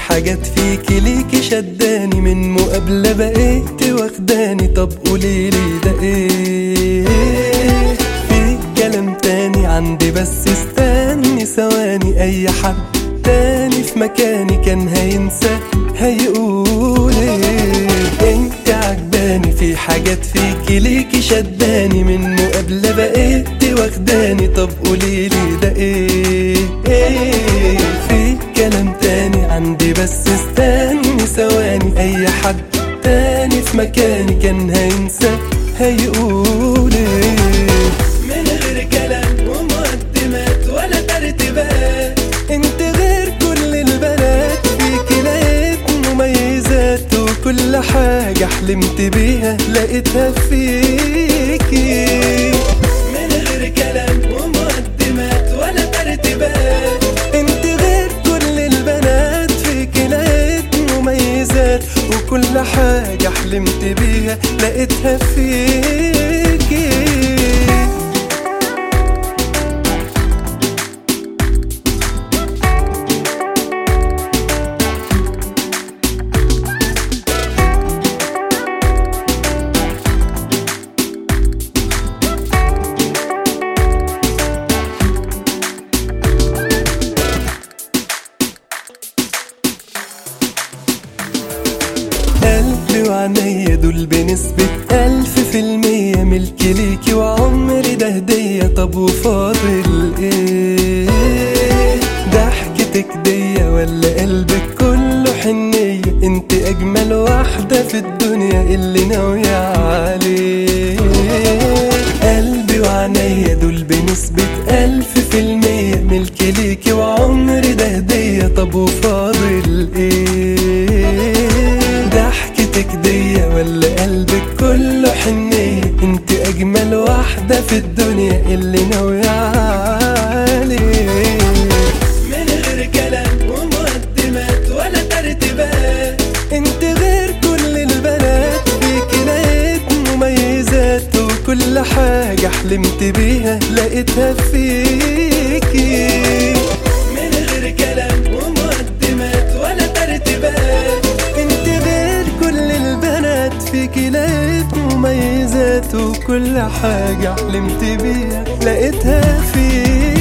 حاجات فيكي ليكي شداني، من مقابلة بقيت واخداني. طب قوليلي ده ايه؟ في كلام تاني عندي بس استني ثواني. اي حد تاني في مكاني كان هينسى هيقول ايه؟ انت عجباني، في حاجات فيكي ليكي شداني، من مقابلة بقيت واخداني. طب قوليلي ده ايه؟ في كلام تاني عندي بس استني ثواني. اي حد تاني في مكاني كان هينسى هيقول ايه؟ من غير كلام ومقدمات ولا ترتيبات، انت غير كل البنات، فيكي لقيت مميزات، وكل حاجة حلمت بيها لقيتها فيكي. من غير كلام ومقدمات ولا ترتيبات، انت غير كل البنات، فيكي لقيت مميزات، وكل حاجة حلمت بيها لقيتها فيكي. قلبي وعنيا دول بنسبة 1000% ملكي ليكي، وعمري ده هدية. طب وفاضل ايه؟ ضحكتك دية ولا قلبك كله حنية؟ انت اجمل واحدة في الدنيا اللي ناوية عليه. قلبي وعنيا دول بنسبة 1000% ملكي ليكي، وعمري ده هدية. طب وفاضل ايه؟ ضحكتك دية ولا قلبك كله حنية؟ انت اجمل واحدة في الدنيا اللي ناوية عليه. من غير كلام ومقدمات ولا ترتيبات، انت غير كل البنات، فيكي لقيت مميزات، وكل حاجة حلمت بيها لقيتها فيكي. من غير كلام ومقدمات ولا ترتيبات، انت غير كل البنات، فيكي لقيت مميزات، وكل حاجة حلمت بيها لقيتها فيكي.